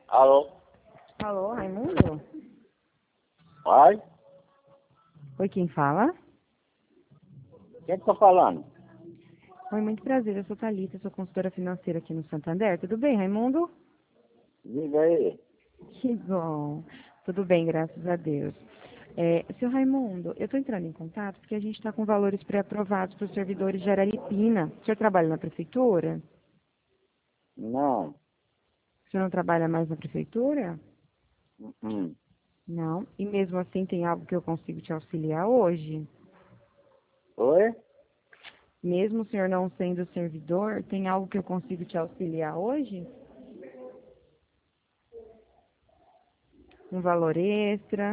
Alô? Alô, Raimundo? Oi? Oi, quem fala? Quem tá falando? Oi, muito prazer, eu sou Thalita, sou consultora financeira aqui no Santander. Tudo bem, Raimundo? Diga aí. Que bom. Tudo bem, graças a Deus. Seu Raimundo, eu estou entrando em contato porque a gente está com valores pré-aprovados para os servidores de Araripina. O senhor trabalha na prefeitura? Não. O senhor não trabalha mais na prefeitura? Hum. Não. E mesmo assim tem algo que eu consigo te auxiliar hoje? Oi? Mesmo o senhor não sendo servidor, tem algo que eu consigo te auxiliar hoje? Um valor extra?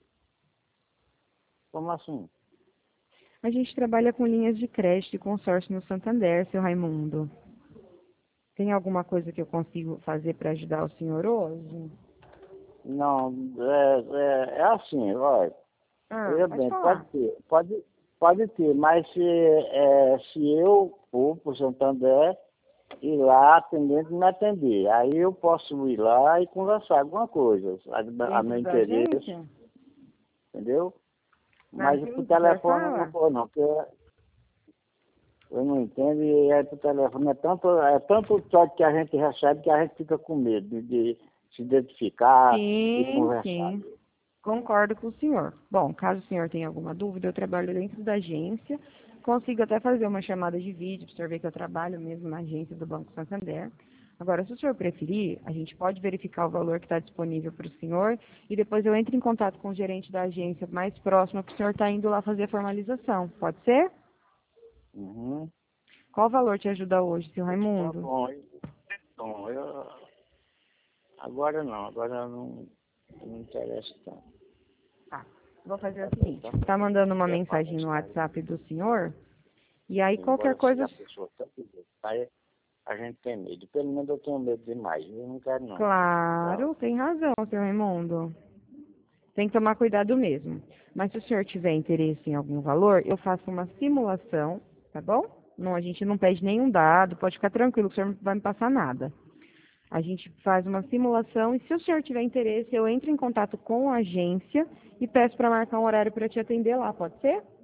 Como assim? A gente trabalha com linhas de crédito e consórcio no Santander, seu Raimundo. Tem alguma coisa que eu consigo fazer para ajudar o senhor hoje? Não, é assim, olha. Ah, Veja pode bem, pode falar. ter, pode ter, mas se eu for pro Santander, ir lá atendente me atender, aí eu posso ir lá e conversar alguma coisa, a meu Dentro da interesse, agência? entendeu? Mas por Naquilo que o senhor telefone eu não fala? vou não, porque eu não entendo e aí por telefone é tanto toque que a gente recebe que a gente fica com medo de se identificar e Sim, conversar. sim. Concordo com o senhor. Bom, caso o senhor tenha alguma dúvida, eu trabalho dentro da agência. Consigo até fazer uma chamada de vídeo para o senhor ver que eu trabalho mesmo na agência do Banco Santander. Agora, se o senhor preferir, a gente pode verificar o valor que está disponível para o senhor e depois eu entro em contato com o gerente da agência mais próxima que o senhor está indo lá fazer a formalização. Pode ser? Uhum. Qual valor te ajuda hoje, seu Tá Raimundo? bom. Bom, agora não me interessa tanto. Tá. Vou fazer Tá o bem, seguinte, tá? tá mandando uma Quer falar mensagem no isso aí? WhatsApp do senhor e aí qualquer Embora se coisa. a pessoa tanto dizer, aí a gente tem medo. Pelo menos eu tenho medo demais. Eu não quero não. Tchau. Claro, tem razão, seu Raimundo. Tem que tomar cuidado mesmo. Mas se o senhor tiver interesse em algum valor, eu faço uma simulação, tá bom? Não, a gente não pede nenhum dado, pode ficar tranquilo, que o senhor não vai me passar nada. A gente faz uma simulação e se o senhor tiver interesse, eu entro em contato com a agência e peço para marcar um horário para te atender lá, pode ser?